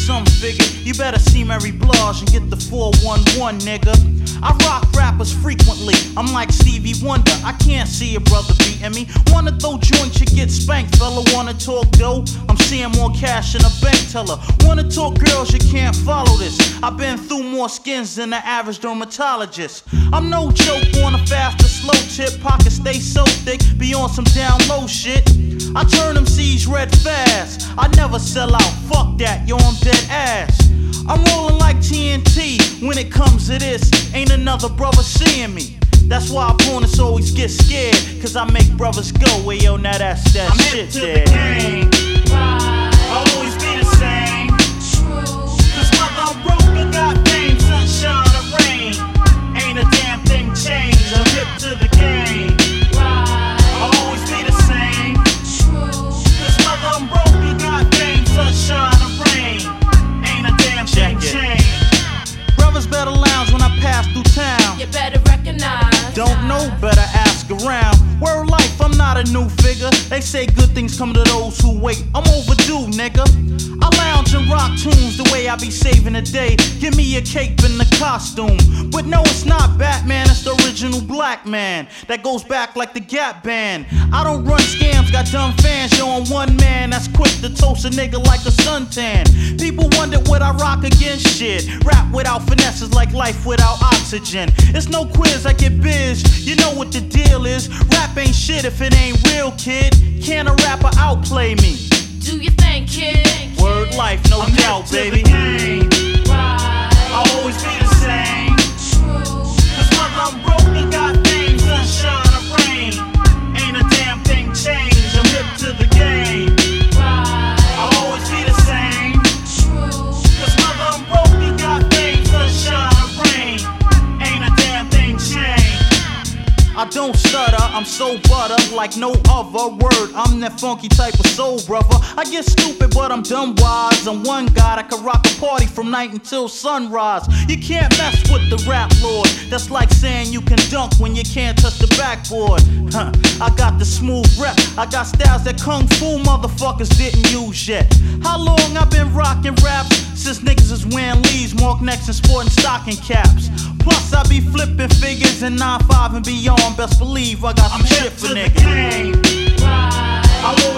some figure. You better see Mary Blige and get the 411, nigga. I rock rappers frequently, I'm like Stevie Wonder. I can't see a brother beating me. Wanna throw joints, you get spanked, fella. Wanna talk dough, I'm seeing more cash in a bank teller. Wanna talk girls, you can't follow this. I've been through more skins than the average dermatologist. I'm no joke on a fast or slow tip. Pockets stay so thick, be on some down low shit. I turn them C's red fast. I never sell out, fuck that, yo, I'm dead ass. I'm rolling like TNT when it comes to this. Ain't another brother seeing me. That's why opponents always get scared, cause I make brothers go, well, yo, now that's that I'm shit there. The game. I'll always be the same. Cause whether I'm broke or got fame, sunshine or rain, ain't a damn thing changed. I'm hip to the game. I'll always be the same. Cause whether I'm broke or got fame, sunshine or rain, ain't a damn thing changed. Brothers better lounge when I pass through town. You better recognize. Don't know, better ask around. Word life, I'm not a new figure. They say good things come to those who wait. I'm overdue, nigga. I lounge and rock tunes the way I be saving the day. Give me a cape and a costume. But no, it's not Batman, it's the original black man that goes back like the Gap Band. I don't run scams, got dumb fans, yo, I'm one man that's quick to toast a nigga like a suntan. People wonder what I rock against, shit. Rap without finesse is like life without oxygen. It's no quiz, I get biz, you know what the deal is. Rap ain't shit if it ain't real, kid. Can a rapper outplay me? Do you think, kid? Word life, no I'm doubt, hip to baby. the game. I'll always be the same. Cause whether I'm broke or got fame, sunshine or rain, ain't a damn thing changed. I'm hip to the game. I'll always be the same. Cause whether I'm broke or got fame, sunshine or rain, ain't a damn thing changed. I don't stutter, I'm so butter like no other word. I'm that funky type of soul brother. I get stupid, but I'm dumb wise. I'm one guy that can rock a party from night until sunrise. You can't mess with the rap lord. That's like saying you can dunk when you can't touch the backboard. Huh. I got the smooth rep. I got styles that kung fu motherfuckers didn't use yet. How long I been rocking raps? Since niggas is wearing leaves, mark necks and sporting stocking caps. Plus I be flipping figures in 9-5 and beyond. Best believe I got some shit for niggas. I'm hip to the game. I'll